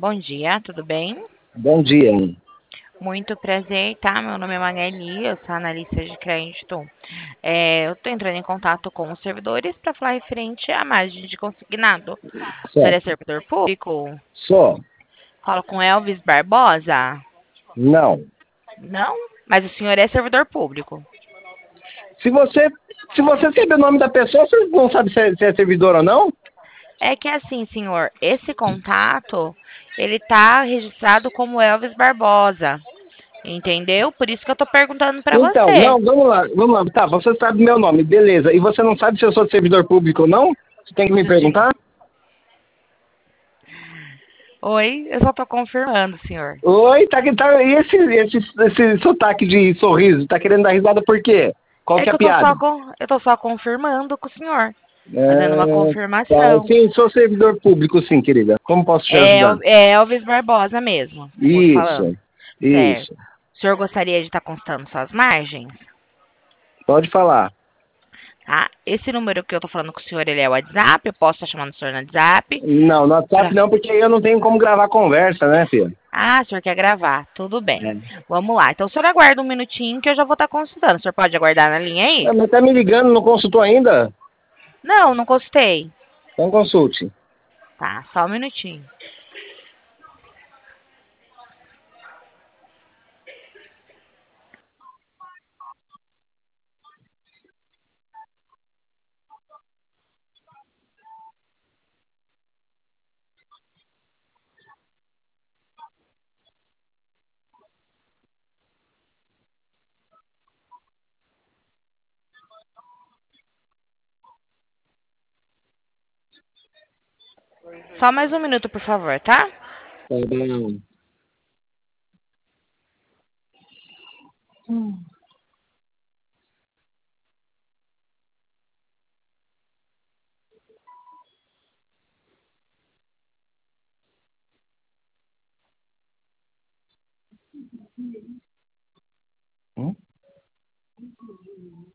Bom dia, tudo bem? Bom dia. Muito prazer, tá? Meu nome é Magali, eu sou analista de crédito. Eu estou entrando em contato com os servidores para falar referente à margem de consignado. O senhor é Certo. servidor público? Só. Falo com Elvis Barbosa? Não. Não? Mas o senhor é servidor público. Se você, se você saber o nome da pessoa, você não sabe se é servidor ou não? É que assim, senhor, esse contato, ele tá registrado como Elvis Barbosa, entendeu? Por isso que eu tô perguntando para Então, você. não, vamos lá. Tá, você sabe meu nome, beleza. E você não sabe se eu sou servidor público ou não? Você tem que me Justi- perguntar? Oi, eu só tô confirmando, senhor. Oi, e esse sotaque de sorriso? Tá querendo dar risada por quê? Qual É que é que a piada? eu tô só confirmando com o senhor. Fazendo uma É, tá, confirmação. sim, sou servidor público, sim, querida. Como posso te ajudar? É Elvis Barbosa mesmo, moço falando. Isso, Certo. isso. O senhor gostaria de estar constando suas margens? Pode falar. Tá? Esse número que eu tô falando com o senhor, ele é o WhatsApp? Eu posso estar chamando o senhor no WhatsApp? Não, no WhatsApp Pra... não, porque aí eu não tenho como gravar conversa, né, filho? Ah, o senhor quer gravar. Tudo bem. É. Vamos lá. Então o senhor aguarda um minutinho que eu já vou estar consultando. O senhor pode aguardar na linha aí? Mas tá me ligando, não consultou ainda? Não, não consultei. Então consulte. Tá, só um minutinho. Só mais um minuto, por favor, tá? Tá bom. Hum?